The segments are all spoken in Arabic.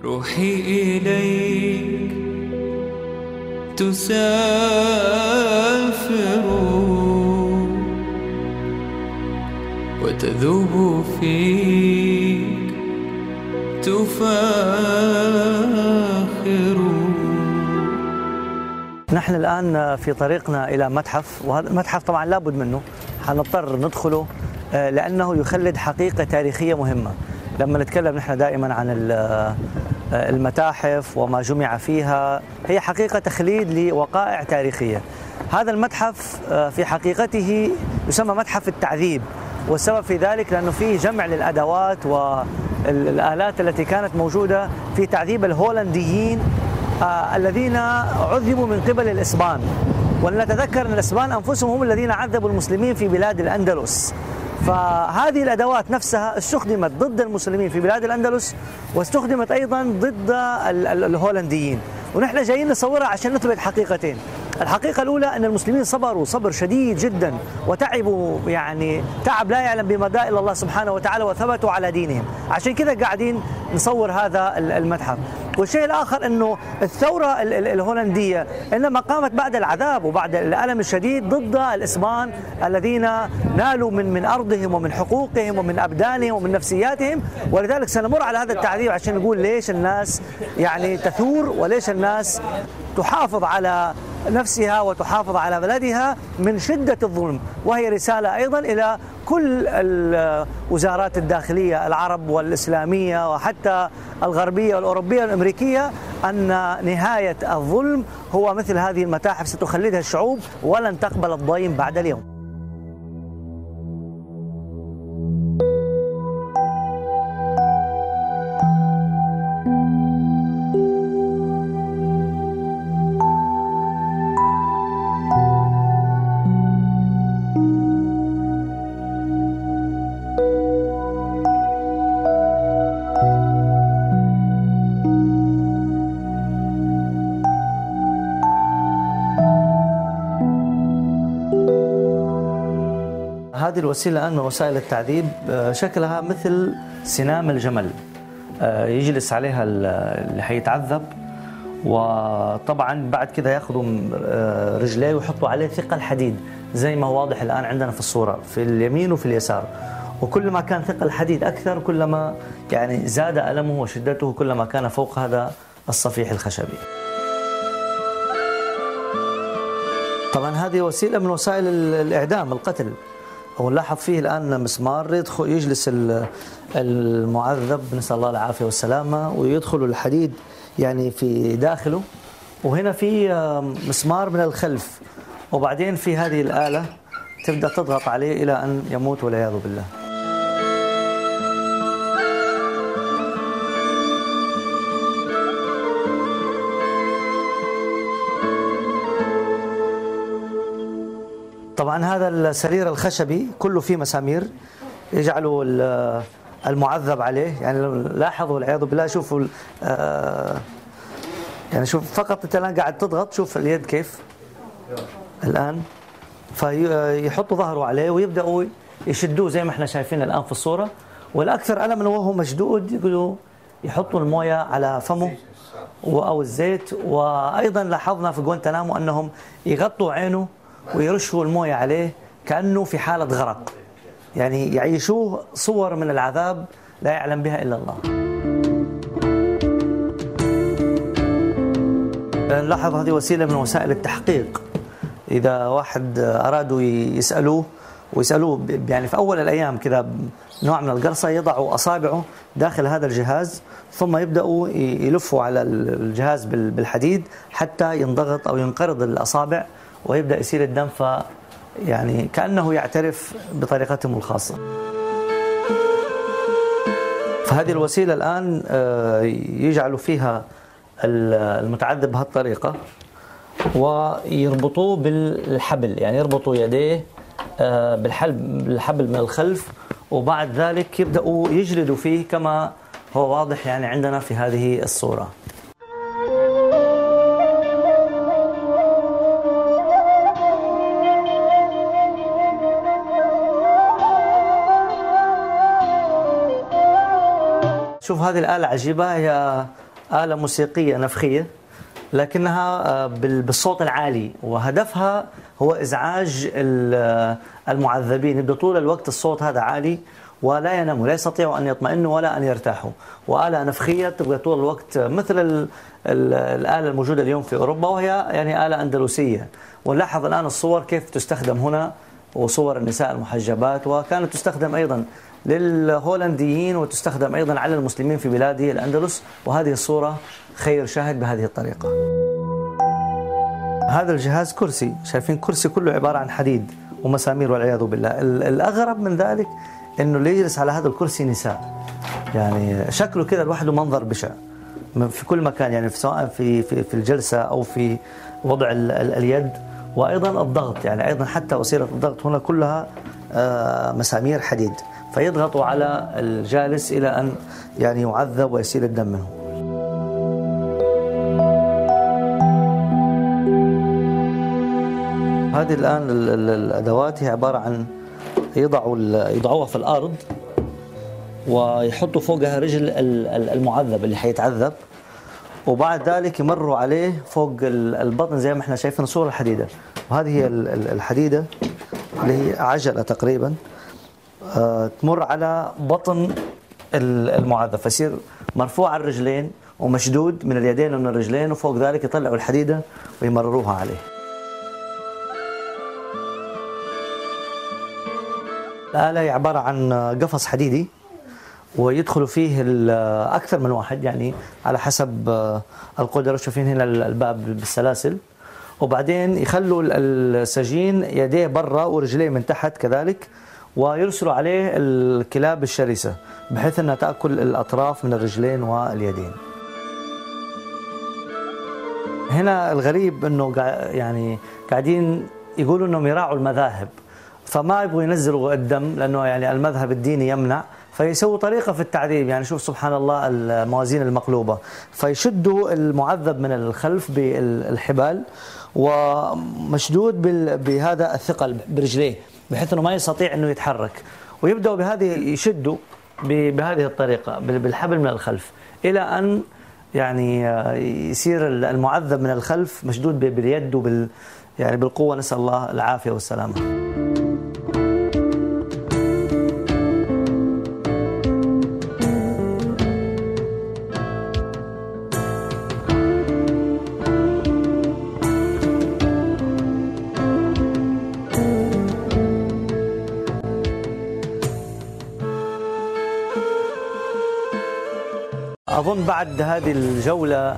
روحي إليك تسافر وتذوب فيك تفاخر. نحن الآن في طريقنا إلى متحف، وهذا المتحف طبعا لابد منه، حنضطر ندخله لأنه يخلد حقيقة تاريخية مهمة. لما نتكلم نحن دائما عن المتاحف وما جمع فيها، هي حقيقة تخليد لوقائع تاريخية. هذا المتحف في حقيقته يسمى متحف التعذيب، والسبب في ذلك لأنه فيه جمع للأدوات والآلات التي كانت موجودة في تعذيب الهولنديين الذين عذبوا من قبل الإسبان. ولنتذكر أن الإسبان أنفسهم هم الذين عذبوا المسلمين في بلاد الأندلس، فهذه الأدوات نفسها استخدمت ضد المسلمين في بلاد الأندلس، واستخدمت أيضا ضد الهولنديين. ونحن جايين نصورها عشان نثبت حقيقتين. الحقيقة الأولى أن المسلمين صبروا صبر شديد جدا، وتعبوا يعني تعب لا يعلم بمدى إلا الله سبحانه وتعالى، وثبتوا على دينهم. عشان كذا قاعدين نصور هذا المتحف. والشيء الآخر أنه الثورة الهولندية إنما قامت بعد العذاب وبعد الألم الشديد ضد الإسبان الذين نالوا من أرضهم ومن حقوقهم ومن أبدانهم ومن نفسياتهم. ولذلك سنمر على هذا التعذيب عشان نقول ليش الناس يعني تثور، وليش الناس تحافظ على نفسها وتحافظ على بلدها من شدة الظلم. وهي رسالة أيضا إلى كل الوزارات الداخلية العرب والإسلامية وحتى الغربية والأوروبية والأمريكية أن نهاية الظلم هو مثل هذه المتاحف ستخلدها الشعوب ولن تقبل الضيم بعد اليوم. هذه الوسيلة الآن من وسائل التعذيب، شكلها مثل سنام الجمل، يجلس عليها اللي حيتعذب، وطبعا بعد كده ياخذوا رجليه ويحطوا عليه ثقل حديد زي ما هو واضح الآن عندنا في الصورة في اليمين وفي اليسار. وكل ما كان ثقل الحديد أكثر كلما يعني زاد ألمه وشدته، كلما كان فوق هذا الصفيح الخشبي. طبعا هذه وسيلة من وسائل الإعدام، القتل. ونلاحظ فيه الآن مسمار يدخل يجلس المعذب، نسأل الله العافية والسلامة، ويدخل الحديد يعني في داخله. وهنا في مسمار من الخلف، وبعدين في هذه الآلة تبدأ تضغط عليه إلى أن يموت والعياذ بالله. طبعا هذا السرير الخشبي كله فيه مسامير يجعلوا المعذب عليه. يعني لاحظوا والعياذ بالله، شوفوا يعني شوف فقط انت الان قاعد تضغط، شوف اليد كيف الان، فيحطوا ظهره عليه ويبداوا يشدوه زي ما احنا شايفين الان في الصوره. والاكثر الما وهو مشدود يقولوا يحطوا المويه على فمه او الزيت. وايضا لاحظنا في غوانتنامو انهم يغطوا عينه ويرشوا المويه عليه كأنه في حالة غرق، يعني يعيشوه صور من العذاب لا يعلم بها إلا الله. نلاحظ هذه وسيلة من وسائل التحقيق. إذا واحد أرادوا يسألوه يعني في أول الأيام كذا نوع من القرصة، يضعوا أصابعه داخل هذا الجهاز، ثم يبدأوا يلفوا على الجهاز بالحديد حتى ينضغط أو ينقرض الأصابع ويبدأ يسيل الدم، يعني كأنه يعترف بطريقتهم الخاصة. فهذه الوسيلة الآن يجعلوا فيها المتعذب بهالطريقة ويربطوه بالحبل، يعني يربطوا يديه بالحبل من الخلف، وبعد ذلك يبدأوا يجلدوا فيه كما هو واضح يعني عندنا في هذه الصورة. شوف هذه الآلة عجيبة، هي آلة موسيقية نفخية لكنها بالصوت العالي، وهدفها هو إزعاج المعذبين. يبدو طول الوقت الصوت هذا عالي ولا يناموا، لا يستطيعوا أن يطمئنوا ولا أن يرتاحوا. وآلة نفخية تبقى طول الوقت مثل الآلة الموجودة اليوم في أوروبا، وهي يعني آلة أندلسية. ونلاحظ الآن الصور كيف تستخدم هنا، وصور النساء المحجبات، وكانت تستخدم أيضا للهولنديين وتستخدم أيضا على المسلمين في بلاد الأندلس. وهذه الصورة خير شاهد بهذه الطريقة. هذا الجهاز كرسي، شايفين كرسي كله عبارة عن حديد ومسامير والعياذ بالله. الأغرب من ذلك إنه اللي يجلس على هذا الكرسي نساء، يعني شكله كذا لوحده منظر بشع في كل مكان، يعني سواء في الجلسة أو في وضع اليد، وأيضا الضغط، يعني أيضا حتى وسيلة الضغط هنا كلها مسامير حديد، فيضغطوا على الجالس إلى أن يعني يعذب ويسيل الدم منه. هذه الآن الأدوات هي عبارة عن يضعوها في الأرض ويحطوا فوقها رجل المعذب اللي حيتعذب، وبعد ذلك يمروا عليه فوق البطن زي ما احنا شايفين صورة الحديدة. وهذه هي الحديدة اللي هي عجلة تقريبا تمر على بطن المعذب، فيصير مرفوع الرجلين ومشدود من اليدين ومن الرجلين، وفوق ذلك يطلعوا الحديدة ويمرروها عليه. الآلة هي عبارة عن قفص حديدي ويدخل فيه أكثر من واحد، يعني على حسب القدرة. شوفين هنا الباب بالسلاسل، وبعدين يخلوا السجين يديه برا ورجليه من تحت كذلك، ويرسلوا عليه الكلاب الشرسة بحيث أنها تأكل الأطراف من الرجلين واليدين. هنا الغريب أنه يعني قاعدين يقولوا أنهم يراعوا المذاهب، فما يبغوا ينزلوا الدم لأنه يعني المذهب الديني يمنع، فيسووا طريقة في التعذيب. يعني شوف سبحان الله الموازين المقلوبة، فيشدوا المعذب من الخلف بالحبال ومشدود بهذا الثقل برجليه بحيث أنه ما يستطيع أنه يتحرك، ويبدأوا بهذه يشدوا بهذه الطريقة بالحبل من الخلف إلى أن يعني يصير المعذب من الخلف مشدود باليد يعني بالقوة. نسأل الله العافية والسلامة. أظن بعد هذه الجولة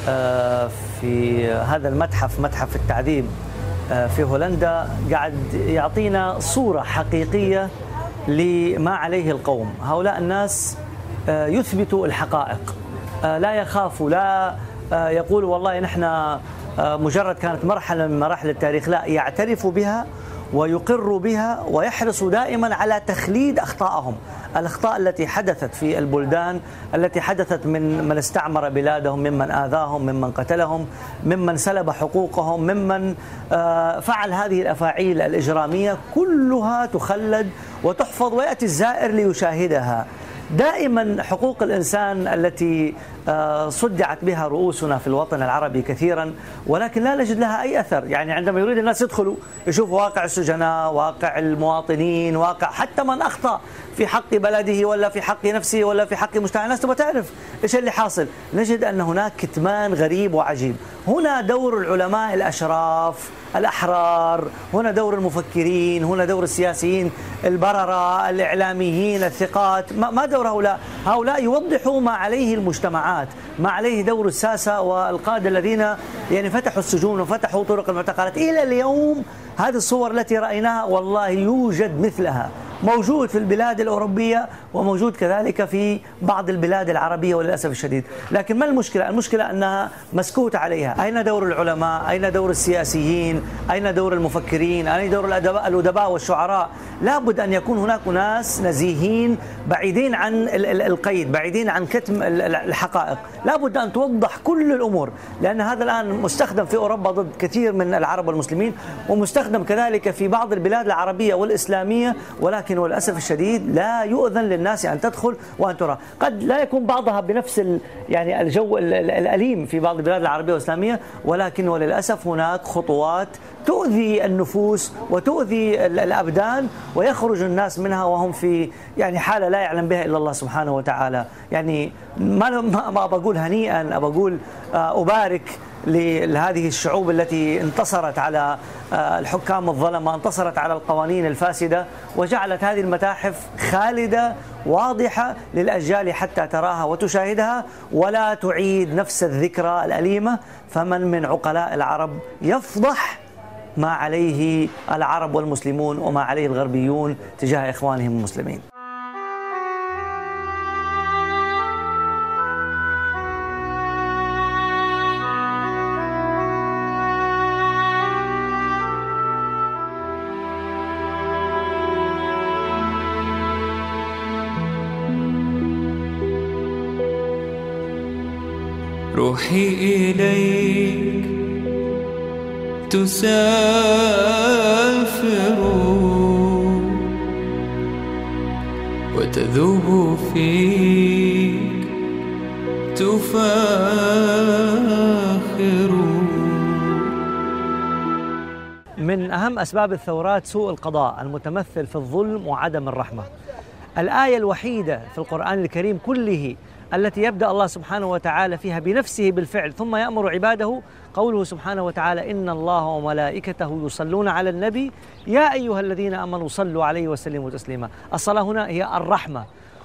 في هذا المتحف، متحف التعذيب في هولندا، قاعد يعطينا صورة حقيقية لما عليه القوم. هؤلاء الناس يثبتوا الحقائق، لا يخافوا، لا يقولوا والله نحن مجرد كانت مرحلة من مراحل التاريخ، لا، يعترفوا بها ويقروا بها ويحرصوا دائما على تخليد أخطائهم، الأخطاء التي حدثت في البلدان، التي حدثت من استعمر بلادهم، ممن آذاهم، ممن قتلهم، ممن سلب حقوقهم، ممن فعل هذه الأفاعيل الإجرامية، كلها تخلد وتحفظ ويأتي الزائر ليشاهدها. دائما حقوق الإنسان التي صدعت بها رؤوسنا في الوطن العربي كثيرا، ولكن لا نجد لها أي أثر. يعني عندما يريد الناس يدخلوا يشوفوا واقع السجناء، واقع المواطنين، واقع حتى من أخطأ في حق بلده ولا في حق نفسه ولا في حق مجتمع، الناس تبغى تعرف إيش اللي حاصل، نجد أن هناك كتمان غريب وعجيب. هنا دور العلماء الأشراف الأحرار، هنا دور المفكرين، هنا دور السياسيين البررة، الإعلاميين الثقات. ما دور هؤلاء؟ هؤلاء يوضحوا ما عليه المجتمعات، ما عليه دور الساسة والقادة الذين يعني فتحوا السجون وفتحوا طرق المعتقلات. إلى اليوم هذه الصور التي رأيناها والله يوجد مثلها، موجود في البلاد الأوروبية وموجود كذلك في بعض البلاد العربية وللأسف الشديد. لكن ما المشكلة؟ المشكلة أنها مسكوت عليها. أين دور العلماء؟ أين دور السياسيين؟ أين دور المفكرين؟ أين دور الأدباء والشعراء؟ لابد أن يكون هناك ناس نزيهين بعيدين عن القيد، بعيدين عن كتم الحقائق. لابد أن توضح كل الأمور، لأن هذا الآن مستخدم في أوروبا ضد كثير من العرب والمسلمين، ومستخدم كذلك في بعض البلاد العربية والإسلامية، ولكن ولكن وللأسف الشديد لا يؤذن للناس أن تدخل وأن ترى. قد لا يكون بعضها بنفس يعني الجو الأليم في بعض البلاد العربية والإسلامية، ولكن وللأسف هناك خطوات تؤذي النفوس وتؤذي الأبدان، ويخرج الناس منها وهم في يعني حالة لا يعلم بها إلا الله سبحانه وتعالى. يعني ما بقول هنيئا، بقول أبارك لهذه الشعوب التي انتصرت على الحكام الظلمة، انتصرت على القوانين الفاسدة، وجعلت هذه المتاحف خالدة واضحة للأجيال حتى تراها وتشاهدها ولا تعيد نفس الذكرى الأليمة. فمن من عقلاء العرب يفضح ما عليه العرب والمسلمون وما عليه الغربيون تجاه إخوانهم المسلمين. روحي إليك تسافر وتذوب فيك تفاخر. من أهم أسباب الثورات سوء القضاء المتمثل في الظلم وعدم الرحمة. الآية الوحيدة في القرآن الكريم كله التي يبدأ الله سبحانه وتعالى فيها بنفسه بالفعل ثم يأمر عباده قوله سبحانه وتعالى: إن الله وملائكته يصلون على النبي يا أيها الذين آمنوا صلوا عليه وسلموا تسليما. الصلاة هنا هي الرحمة.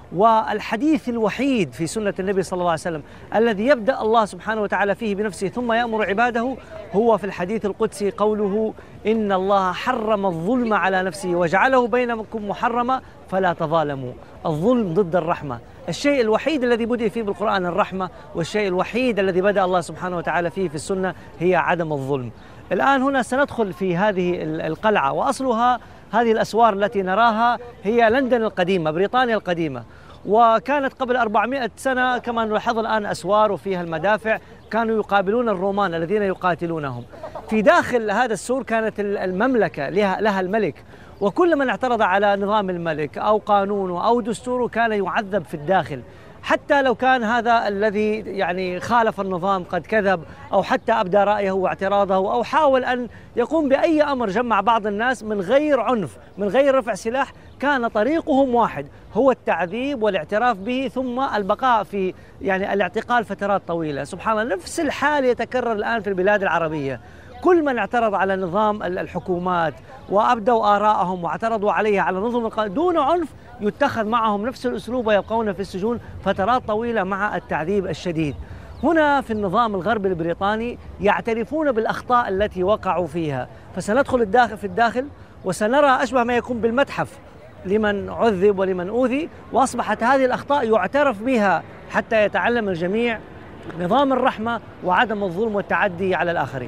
والحديث الوحيد في سنة النبي صلى الله عليه وسلم الذي يبدأ الله سبحانه وتعالى فيه بنفسه ثم يأمر عباده هو في الحديث القدسي قوله: إن الله حرم الظلم على نفسه وجعله بينكم محرما فلا تظالموا. الظلم ضد الرحمة. الشيء الوحيد الذي بدأ فيه بالقرآن الرحمة، والشيء الوحيد الذي بدأ الله سبحانه وتعالى فيه في السنة هي عدم الظلم. الآن هنا سندخل في هذه القلعة، وأصلها هذه الأسوار التي نراها هي لندن القديمة، بريطانيا القديمة، وكانت قبل 400 سنة كما نلاحظ الآن أسوار وفيها المدافع، كانوا يقابلون الرومان الذين يقاتلونهم. في داخل هذا السور كانت المملكة لها الملك، وكل من اعترض على نظام الملك أو قانونه أو دستوره كان يعذب في الداخل، حتى لو كان هذا الذي يعني خالف النظام قد كذب أو حتى أبدى رأيه واعتراضه أو حاول أن يقوم بأي أمر جمع بعض الناس من غير عنف من غير رفع سلاح، كان طريقهم واحد، هو التعذيب والاعتراف به ثم البقاء في يعني الاعتقال فترات طويلة. سبحان الله، نفس الحال يتكرر الآن في البلاد العربية. كل من اعترض على نظام الحكومات وأبدوا آراءهم واعترضوا عليها على نظم دون عنف يتخذ معهم نفس الأسلوب ويبقون في السجون فترات طويلة مع التعذيب الشديد. هنا في النظام الغربي البريطاني يعترفون بالأخطاء التي وقعوا فيها، فسندخل في الداخل وسنرى أشبه ما يكون بالمتحف لمن عذب ولمن أوذي، وأصبحت هذه الأخطاء يعترف بها حتى يتعلم الجميع نظام الرحمة وعدم الظلم والتعدي على الآخرين.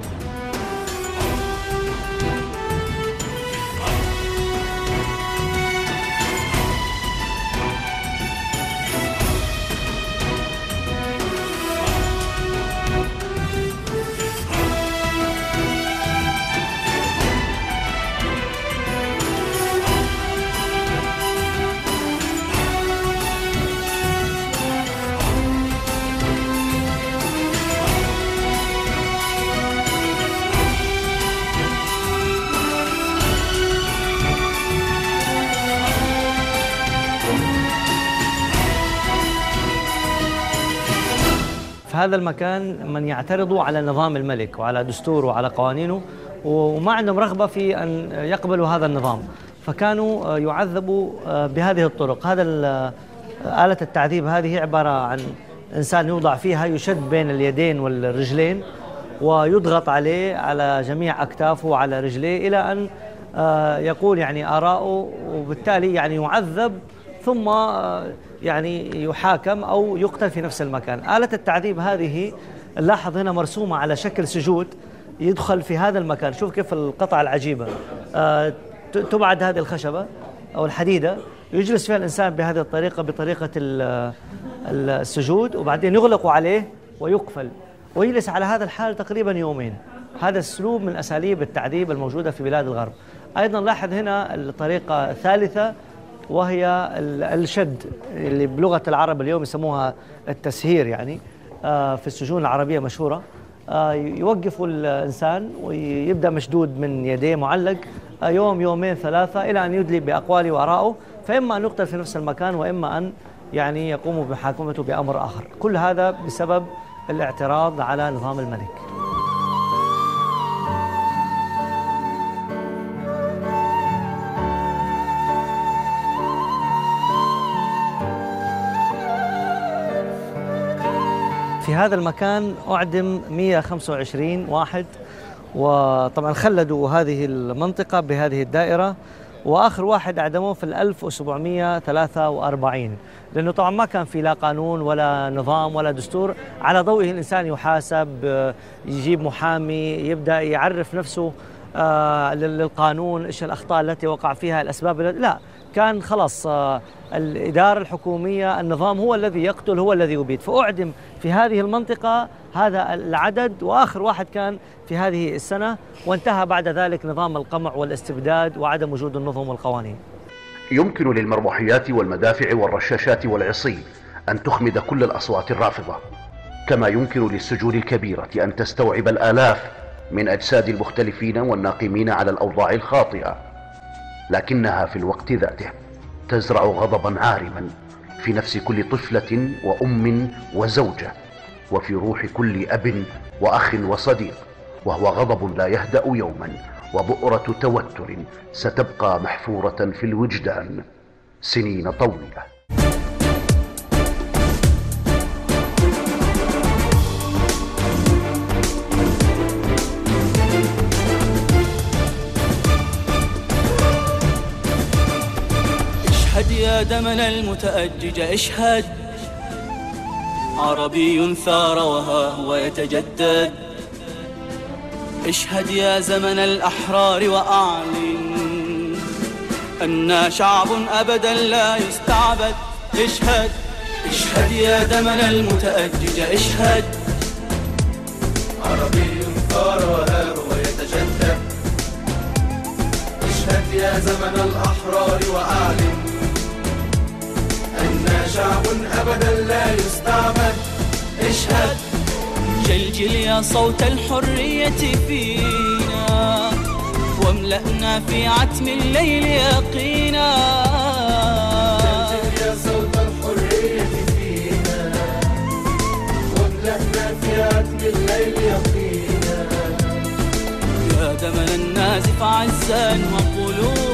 هذا المكان من يعترضوا على نظام الملك وعلى دستوره وعلى قوانينه وما عندهم رغبة في أن يقبلوا هذا النظام، فكانوا يعذبوا بهذه الطرق. هذا آلة التعذيب هذه عبارة عن إنسان يوضع فيها يشد بين اليدين والرجلين ويضغط عليه على جميع أكتافه وعلى رجليه إلى أن يقول يعني آراءه، وبالتالي يعني يعذب ثم يعني يحاكم أو يقتل في نفس المكان. آلة التعذيب هذه نلاحظ هنا مرسومة على شكل سجود يدخل في هذا المكان. شوف كيف القطعة العجيبة، تبعد هذه الخشبة أو الحديدة يجلس فيها الإنسان بهذه الطريقة، بطريقة السجود، وبعدين يغلق عليه ويقفل ويجلس على هذا الحال تقريبا يومين. هذا الأسلوب من أساليب التعذيب الموجودة في بلاد الغرب. أيضا لاحظ هنا الطريقة الثالثة وهي الشد اللي بلغة العرب اليوم يسموها التسهير، يعني في السجون العربية مشهورة. يوقفوا الإنسان ويبدأ مشدود من يديه معلق يوم يومين ثلاثة إلى أن يدلي بأقواله وآرائه، فإما أن يقتل في نفس المكان وإما أن يعني يقوموا بمحاكمته بأمر آخر. كل هذا بسبب الاعتراض على نظام الملك. في هذا المكان أعدم 125 واحد، وطبعا خلدوا هذه المنطقة بهذه الدائرة، وآخر واحد أعدموه في 1743، لأنه طبعا ما كان في لا قانون ولا نظام ولا دستور على ضوئه الإنسان يحاسب، يجيب محامي، يبدأ يعرف نفسه للقانون إيش الأخطاء التي وقع فيها، الأسباب لا، كان خلاص الإدارة الحكومية، النظام هو الذي يقتل، هو الذي يبيد. فأعدم في هذه المنطقة هذا العدد، وآخر واحد كان في هذه السنة، وانتهى بعد ذلك نظام القمع والاستبداد وعدم وجود النظم والقوانين. يمكن للمرمحيات والمدافع والرشاشات والعصي أن تخمد كل الأصوات الرافضة، كما يمكن للسجون الكبيرة أن تستوعب الآلاف من أجساد المختلفين والناقمين على الأوضاع الخاطئة، لكنها في الوقت ذاته تزرع غضبا عارما في نفس كل طفلة وأم وزوجة، وفي روح كل أب وأخ وصديق، وهو غضب لا يهدأ يوما، وبؤرة توتر ستبقى محفورة في الوجدان سنين طويلة. اشهد يا دمنا المتأجج، اشهد عربي ثار وها هو يتجدد. اشهد يا زمن الأحرار وأعلن أننا شعب أبدا لا يستعبد. اشهد اشهد يا دمنا المتأجج، اشهد عربي ثار وها هو يتجدد. اشهد يا زمن الأحرار وأعلن أننا شعب أبدا لا يستعبد. اشهد جلجل يا صوت الحرية فينا، واملأنا في عتم الليل يقينا. جلجل يا صوت الحرية فينا، واملأنا في عتم الليل يقينا. يا دمنا النازف عزا وقلوب